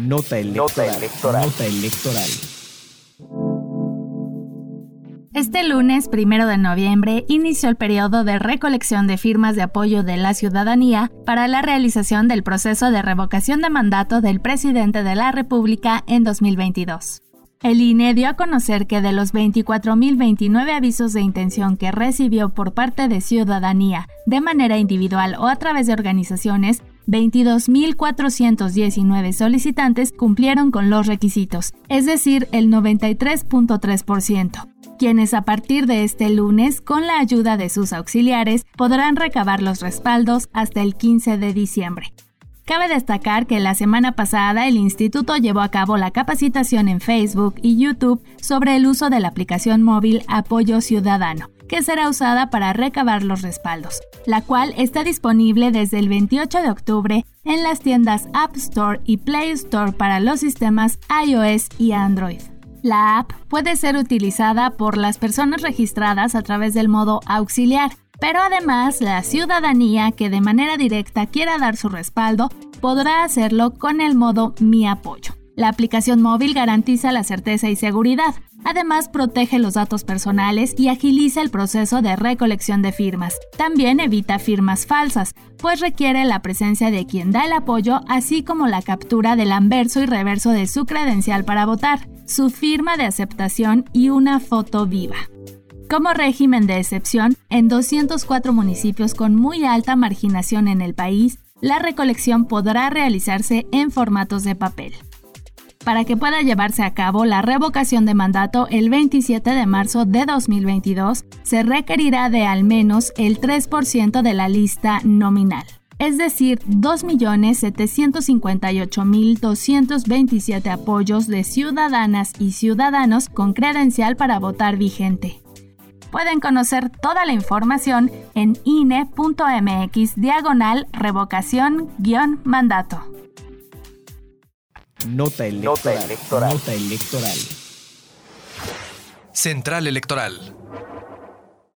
Nota electoral. Nota electoral. Este lunes 1 de noviembre inició el periodo de recolección de firmas de apoyo de la ciudadanía para la realización del proceso de revocación de mandato del presidente de la República en 2022. El INE dio a conocer que de los 24.029 avisos de intención que recibió por parte de ciudadanía de manera individual o a través de organizaciones, 22.419 solicitantes cumplieron con los requisitos, es decir, el 93.3%. Quienes a partir de este lunes, con la ayuda de sus auxiliares, podrán recabar los respaldos hasta el 15 de diciembre. Cabe destacar que la semana pasada el instituto llevó a cabo la capacitación en Facebook y YouTube sobre el uso de la aplicación móvil Apoyo Ciudadano, que será usada para recabar los respaldos, la cual está disponible desde el 28 de octubre en las tiendas App Store y Play Store para los sistemas iOS y Android. La app puede ser utilizada por las personas registradas a través del modo auxiliar, pero además la ciudadanía que de manera directa quiera dar su respaldo podrá hacerlo con el modo Mi Apoyo. La aplicación móvil garantiza la certeza y seguridad. Además, protege los datos personales y agiliza el proceso de recolección de firmas. También evita firmas falsas, pues requiere la presencia de quien da el apoyo, así como la captura del anverso y reverso de su credencial para votar, su firma de aceptación y una foto viva. Como régimen de excepción, en 204 municipios con muy alta marginación en el país, la recolección podrá realizarse en formatos de papel. Para que pueda llevarse a cabo la revocación de mandato el 27 de marzo de 2022, se requerirá de al menos el 3% de la lista nominal, es decir, 2.758.227 apoyos de ciudadanas y ciudadanos con credencial para votar vigente. Pueden conocer toda la información en ine.mx/revocación-mandato. Nota electoral. Nota electoral. Central Electoral.